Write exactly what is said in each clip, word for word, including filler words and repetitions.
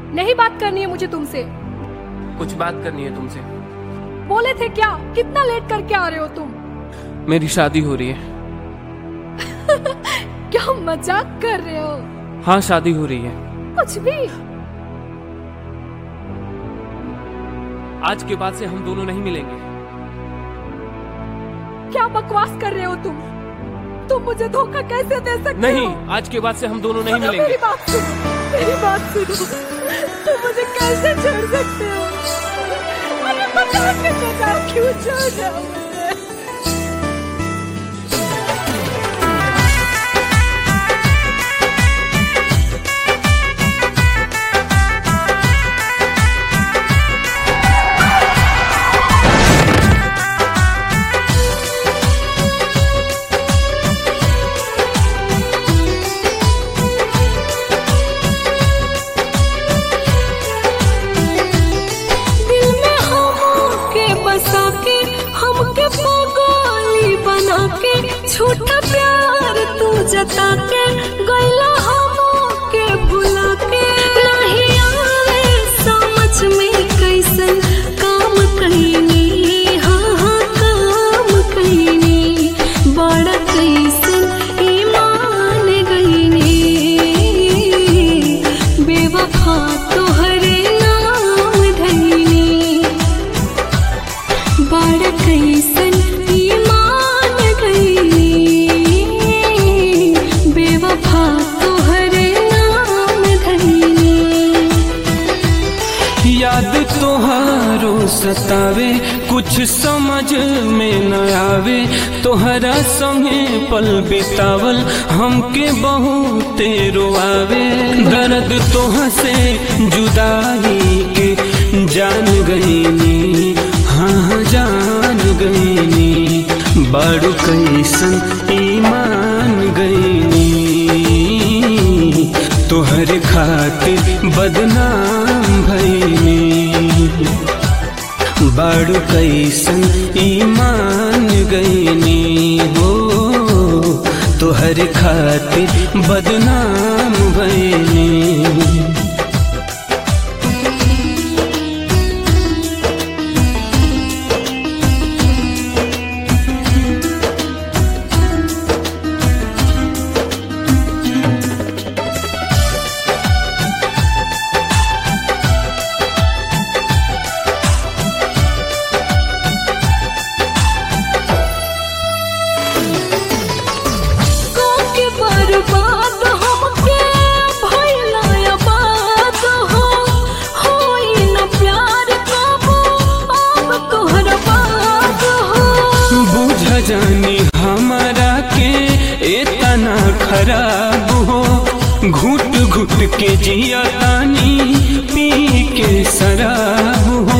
नहीं बात करनी है मुझे तुमसे। कुछ बात करनी है तुमसे। बोले थे क्या? कितना लेट करके आ रहे हो तुम? मेरी शादी हो रही है। क्या मजाक कर रहे हो? हाँ, शादी हो रही है। कुछ भी। आज के बाद से हम दोनों नहीं मिलेंगे। क्या बकवास कर रहे हो तुम? तुम मुझे धोखा कैसे दे सकते नहीं, हो? आज के बाद से हम दोनों नहीं मिलेंगे। मेरी बात सुनो, मेरी बात सुनो। तुम मुझे कैसे छोड़ सकते हो? मुझे बता के बताओ क्यों छोड़ रहे हो मुझे? झूठा प्यार तू जता के गइला हमके भुला के। नहीं आवे समझ में कैसन काम कइनी। हाँ हाँ काम कइनी। बड़ा कैसन ईमान गइनी। बेवफा तोहरे नाम धइनी। बड़ा कैसन याद तोहारो सतावे, कुछ समझ में न आवे। तोहरा संगे पल बितावल हमके बहुते रोआवे। दर्द तोहा से जुदाई के जान गईनी। हाँ जान गईनी। बड़ू कैसन ईमान गईनी। तोहरे खातिर बदनाम भइनी। बड़ू कैसन ईमान गईनी हो। तोहरे खातिर बदनाम भइनी। जानी हमारा के इतना खराब हो। घुट घुट के जिया तानी पी के शराब हो।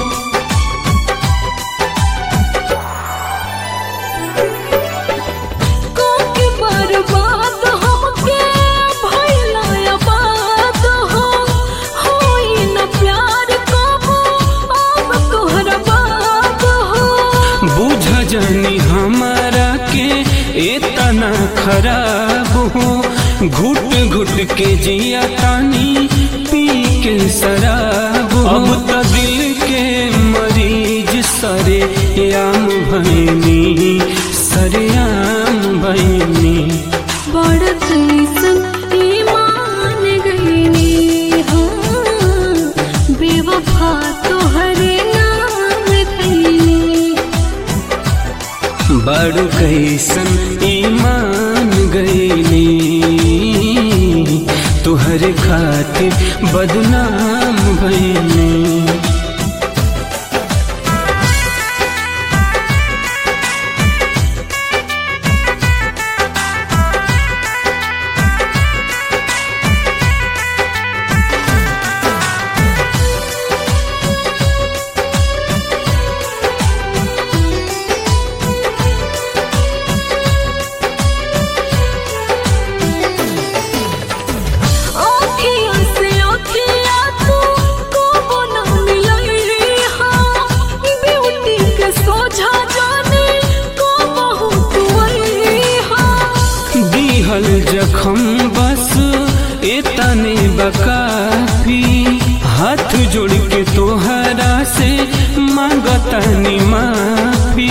जानी हमारा के इतना खराब हो। घुट घुट के जिया तानी पी के शराब हो। अब तो दिल के मरीज सरे आम भइनी। सरे आम भइनी। बड़ा कैसन ईमान गइनी। हाँ बेवफा तोहरे नाम धइनी। बड़ू कैसन ईमान गइनी। तुहरे खातिर बदनाम भइनी। जखम बस इतने बकाफी। मांगतानी माफी।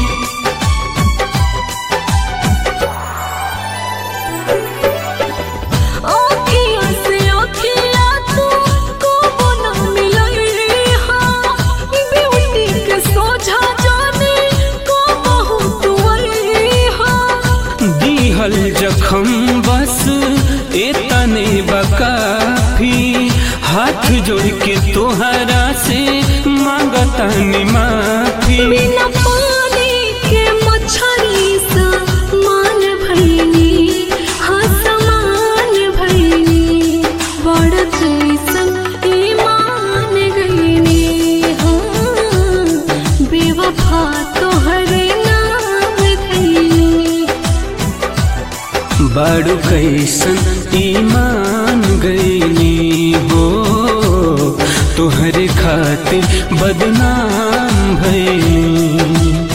दिहल जखम बस एतने बकाफी, हाथ जोड़ के तोहरा से मांगतानी माफी। बिना पानी के मछली समान भइनी, हाँ समान भइनी, बड़ कैसन ईमान गइनी, हाँ बेवफा तोहरे नाम धइनी। बड़ कैसन ईमान गइनी हो, तोहरे खातिर बदनाम भइनी।